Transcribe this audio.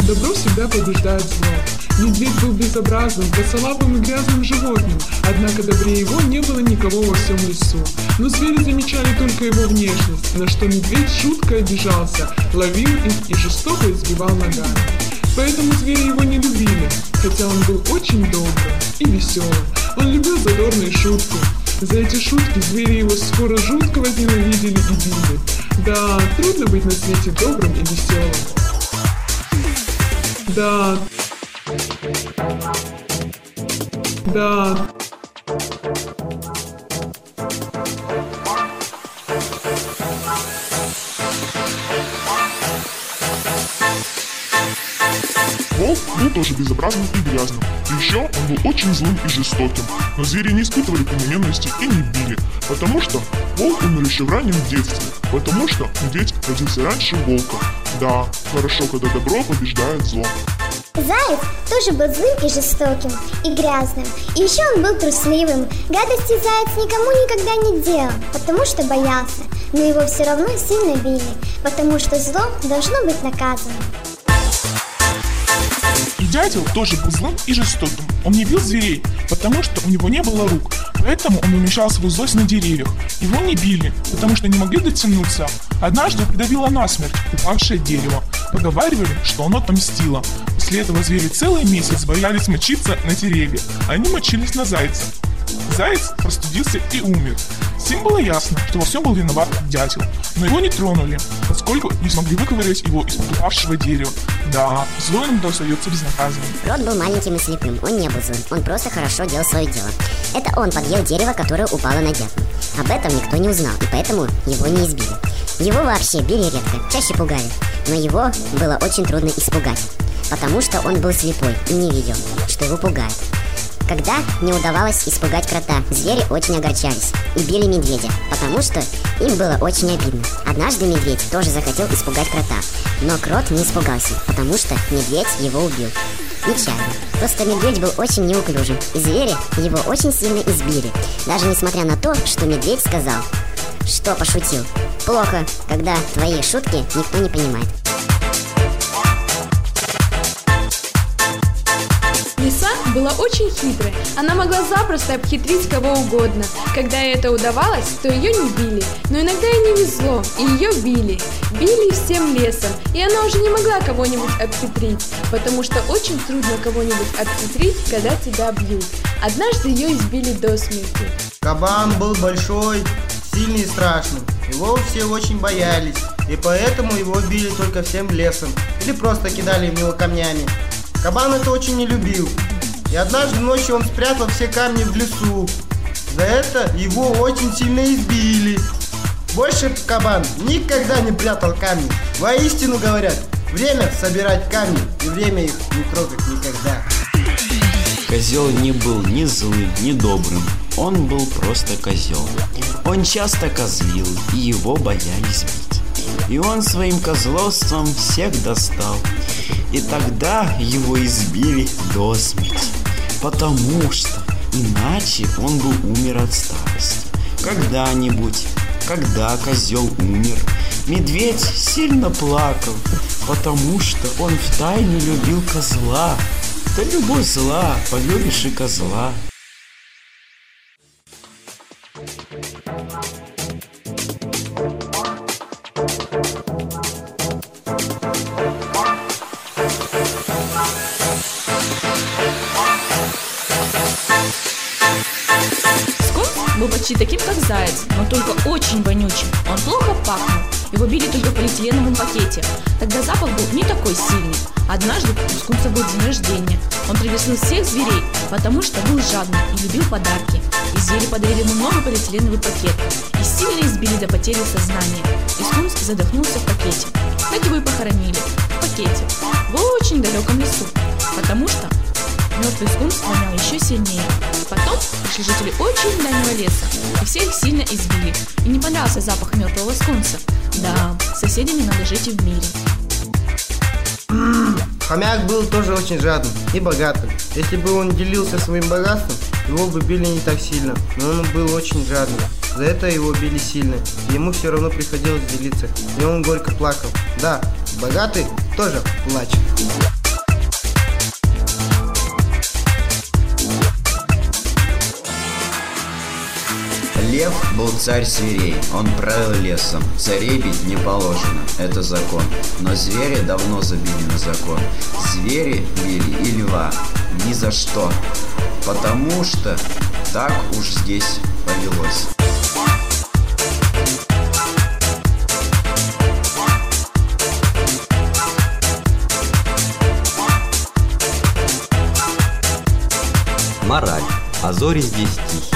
Добро всегда побеждает зло. Медведь был безобразным, косолапым и грязным животным, однако добрее его не было никого во всем лесу. Но звери замечали только его внешность, на что медведь жутко обижался, ловил их и жестоко избивал ногами. Поэтому звери его не любили, хотя он был очень добрым и веселым. Он любил задорные шутки. За эти шутки звери его скоро жутко возненавидели и били. Да, трудно быть на свете добрым и веселым. Да. Волк был тоже безобразным и грязным. И еще он был очень злым и жестоким. Но звери не испытывали к нему ненависти и не били, потому что волк умер еще в раннем детстве, потому что медведь родился раньше волка. Да, хорошо, когда добро побеждает зло. Заяц тоже был злым и жестоким, и грязным. И еще он был трусливым. Гадости заяц никому никогда не делал, потому что боялся. Но его все равно сильно били, потому что зло должно быть наказано. И дятел тоже был злым и жестоким. Он не бил зверей, потому что у него не было рук. Поэтому он умещал свою злость на деревьях. Его не били, потому что не могли дотянуться. Однажды придавило насмерть упавшее дерево. Поговаривали, что оно отомстило. После этого звери целый месяц боялись мочиться на деревья. Они мочились на зайца. Заяц простудился и умер. Всем было ясно, что во всем был виноват дятел. Но его не тронули, поскольку не смогли выковырять его из-под упавшего дерева. Да, зло иногда остается безнаказанным. Крот был маленьким и слепым, он не был злым, он просто хорошо делал свое дело. Это он подъел дерево, которое упало на дятла. Об этом никто не узнал, и поэтому его не избили. Его вообще били редко, чаще пугали. Но его было очень трудно испугать, потому что он был слепой и не видел, что его пугает. Когда не удавалось испугать крота, звери очень огорчались и били медведя, потому что им было очень обидно. Однажды медведь тоже захотел испугать крота, но крот не испугался, потому что медведь его убил. Нечаянно. Просто медведь был очень неуклюжим, и звери его очень сильно избили, даже несмотря на то, что медведь сказал, что пошутил. Плохо, когда твои шутки никто не понимает. Лиса была очень хитрой. Она могла запросто обхитрить кого угодно. Когда это удавалось, то ее не били. Но иногда ей не везло, и ее били. Били всем лесом, и она уже не могла кого-нибудь обхитрить, потому что очень трудно кого-нибудь обхитрить, когда тебя бьют. Однажды ее избили до смерти. Кабан был большой, сильный и страшный. Его все очень боялись, и поэтому его били только всем лесом или просто кидали в него камнями. Кабан это очень не любил, и однажды ночью он спрятал все камни в лесу. За это его очень сильно избили. Больше кабан никогда не прятал камни. Воистину говорят, время собирать камни, и время их не трогать никогда. Козел не был ни злым, ни добрым. Он был просто козел. Он часто козлил, и его боялись бить. И он своим козловством всех достал. И тогда его избили до смерти, потому что иначе он бы умер от старости. Когда-нибудь, когда козел умер, медведь сильно плакал, потому что он втайне любил козла. Да любовь зла, полюбишь и козла. Был почти таким, как заяц, но только очень вонючим. Он плохо пахнул. Его били только в полиэтиленовом пакете. Тогда запах был не такой сильный. Однажды у скунса был день рождения. Он пригласил всех зверей, потому что был жадным и любил подарки. И звери подарили ему новый полиэтиленовый пакет и сильно избили до потери сознания. И скунс задохнулся в пакете. Так его и похоронили. В пакете. В очень далеком лесу. Потому что мертвый скунс вонял еще сильнее. Потом пришли жители очень дальнего леса, и все их сильно избили. И не понравился запах мертвого скунса. Да, с соседями надо жить и в мире. Хомяк был тоже очень жадным и богатым. Если бы он делился своим богатством, его бы били не так сильно. Но он был очень жадным. За это его били сильно. Ему все равно приходилось делиться. И он горько плакал. Да, богатый тоже плачет. Лев был царь зверей, он правил лесом. Царей бить не положено, это закон. Но звери давно забили на закон. Звери били и льва ни за что, потому что так уж здесь повелось. Мораль. А зори здесь тихие.